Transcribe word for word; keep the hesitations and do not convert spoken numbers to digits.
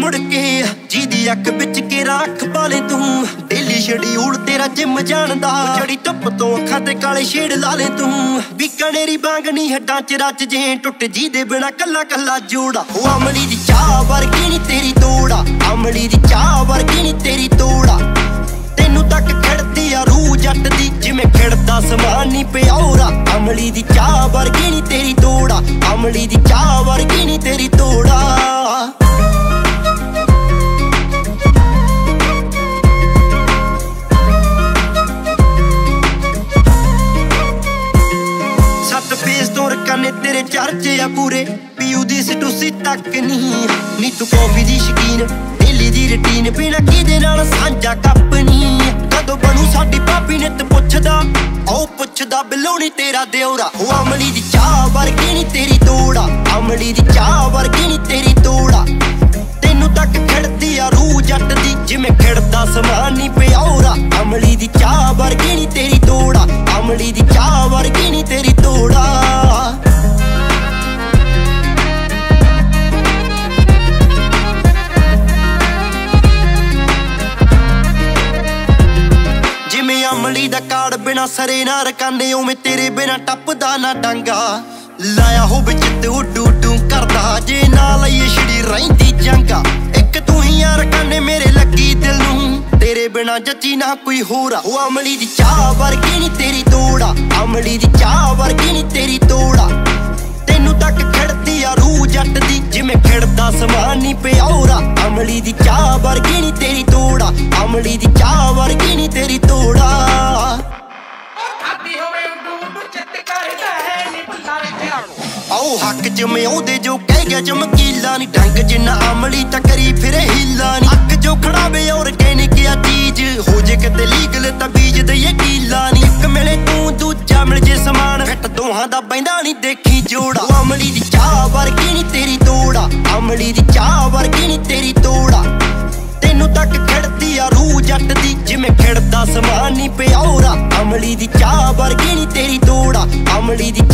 ਮੁੜ ਕੇ ਜਿਹਦੀ ਅੱਖ ਵਿੱਚ ਕੇ ਰੱਖ ਪਾਲੇ ਤੂੰ ਡੇਲੀ ਸ਼ਡਿਊਲ ਤੇਰਾ ਜਿਮ ਜਾਣ ਦਾ ਜੜੀ ਧੁੱਪ ਤੋਂ ਅੱਖਾਂ ਤੇ ਕਾਲੇ ਸ਼ੇਡ ਲਾ ਲੈ ਤੂੰ ਬੀਕਾਨੇਰੀ ਬਾਂਗਣੀ ਹੱਡਾਂ ਚ ਰੱਜ ਜੇ ਟੁੱਟ ਜੀ ਦੇ ਬਿਨਾ ਕੱਲਾ ਕੱਲਾ ਜੋੜਾ ਉਹ ਅਮਲੀ ਦੀ ਚਾਹ ਵਰਗੀ ਨੀ ਤੇਰੀ ਤੋੜਾ ਅਮਲੀ ਦੀ ਚਾਹ ਵਰਗੀ ਨੀ ਤੇਰੀ ਤੋੜਾ ਤੈਨੂੰ ਤੱਕ ਖੜਦੀ ਆ ਰੂਹ ਜੱਟ ਦੀ ਜਿਵੇਂ ਖਿੜਦਾ ਸਮਾਨ ਨੀ ਪਿਆਉਰਾ ਅਮਲੀ ਦੀ ਚਾਹ ਵਰਗੀ ਨੀ ਤੇਰੀ ਤੋੜਾ ਅਮਲੀ ਦੀ ਚਾਹ ਵਰਗੀ ਨੀ ਤੇਰੀ ਤੋੜਾ ਨੇ ਤੇਰੇ ਚਰਚੇ ਆ ਪੂਰੇ ਪੀਊ ਦੀ ਸਟੂਸੀ ਤੱਕ ਨਹੀਂ ਨੀ ਤੂੰ ਕੌਫੀ ਦੀ ਸ਼ਕੀਨ ਡੇਲੀ ਦੀ ਰੁਟੀਨ ਪੀਣਾ ਕਿਹਦੇ ਨਾਲ ਸਾਂਝਾ ਕੱਪ ਨੀ ਕਦੋਂ ਬਣੂ ਸਾਡੀ ਭਾਬੀ ਨੇ ਤੇ ਪੁੱਛਦਾ ਉਹ ਪੁੱਛਦਾ ਬਿਲੋਣੀ ਤੇਰਾ ਦਿਉਰਾ ਉਹ ਅਮਲੀ ਦੀ ਚਾਹ ਵਰਗੀ ਨੀ ਤੇਰੀ ਤੋੜਾ ਅਮਲੀ ਦੀ ਚਾਹ ਵਰਗੀ ਨੀ ਤੇਰੀ ਤੋੜਾ ਤੈਨੂੰ ਤੱਕ ਖੜਦੀ ਆ ਰੂਹ ਜੱਟ ਦੀ ਜਿਵੇਂ ਖਿੜਦਾ ਸਮਾਨ ਨੀ ਪਿਆਉਰਾ ਅਮਲੀ ਦੀ ਚਾਹ ਵਰਗੀ ਨੀ ਤੇਰੀ ਤੋੜਾ ਅਮਲੀ ਦੀ ਚਾਹ ਵਰਗੀ ਨੀ ਤੇਰੀ ਤੋੜਾ ਅਮਲੀ ਦਾ ਕਾੜ ਬਿਨਾ ਸਰੇ ਨਾ ਰਕਾਨੇ ਉਵੇਂ ਤੇਰੇ ਬਿਨਾ ਟੱਪਦਾ ਨਾ ਡਾਂਗਾ ਲਾਇਆ ਹੋ ਵਿੱਚ ਤੇ ਉੱਡੂ ਉੱਡੂ ਕਰਦਾ ਜੇ ਨਾ ਲਈਏ ਛਿੜੀ ਰਹਿੰਦੀ ਜੰਗਾ ਇੱਕ ਤੂੰ ਹੀ ਆ ਰਕਾਨੇ ਮੇਰੇ ਲੱਗੀ ਦਿਲ ਨੂੰ ਤੇਰੇ ਬਿਨਾ ਜੱਚੀ ਨਾ ਕੋਈ ਹੋਰ ਉਹ ਅਮਲੀ ਦੀ ਚਾਹ ਵਰਗੀ ਨੀ ਤੇਰੀ ਤੋੜਾ ਅਮਲੀ ਦੀ ਚਾਹ ਵਰਗੀ ਨੀ ਤੇਰੀ ਤੋੜਾ ਤੈਨੂੰ ਤੱਕ ਖੜਦੀ ਆ ਰੂਹ ਜੱਟ ਦੀ ਜਿਵੇਂ ਖਿੜਦਾ ਸਮਾਨ ਨੀ ਪਿਆਉਰਾ ਅਮਲੀ ਦੀ ਚਾਹ ਵਰਗੀ ਨੀ ਤੇਰੀ ਤੋੜਾ ਅਮਲੀ ਦੀ ਚਾਹ ਵਰਗੀ ਨੀ ਤੇਰੀ ਤੋੜਾ ਆਓ ਹੱਕ ਜਮੇ ਉਹਦੇ ਜੋ ਕਹਿ ਗਿਆ ਚਮਕੀਲਾ ਨੀ ਡੰਗ ਜਿੰਨਾ ਅਮਲੀ ਤਾਂ ਕਰੀ ਫਿਰੇ ਹੀਲਾ ਨੀ ਅੱਗ ਜੋ ਖੜਾਵੇ ਆਰਗੈਨਿਕ ਆ ਚੀਜ਼ ਹੋ ਜੇ ਕਿਤੇ ਲੀਗਲ ਤਾਂ ਬੀਜ ਦਈਏ ਕੀਲਾ ਨੀ ਇੱਕ ਮਿਲੇ ਤੂੰ ਦੂਜਾ ਮਿਲ ਜੇ ਸਮਾਨ ਫਿੱਟ ਦੋਹਾਂ ਦਾ ਬੈਂਦਾ ਨੀ ਦੇਖੀ ਜੋੜਾ ਉਹ ਅਮਲੀ ਦੀ ਚਾਹ ਵਰਗੀ ਨੀ ਤੇਰੀ ਤੋੜਾ ਅਮਲੀ ਦੀ ਚਾਹ ਵਰਗੀ ਨੀ ਤੇਰੀ ਤੋੜਾ ਤੈਨੂੰ ਤੱਕ ਖੜਦੀ ਆ ਰੂਹ ਜੱਟ ਦੀ ਜਿਵੇਂ ਖਿੜਦਾ ਸਮਾਨ ਨੀ ਪਿਆਉਰਾ ਅਮਲੀ ਦੀ ਚਾਹ ਵਰਗੀ ਨੀ ਤੇਰੀ ਤੋੜਾ ਅਮਲੀ ਦੀ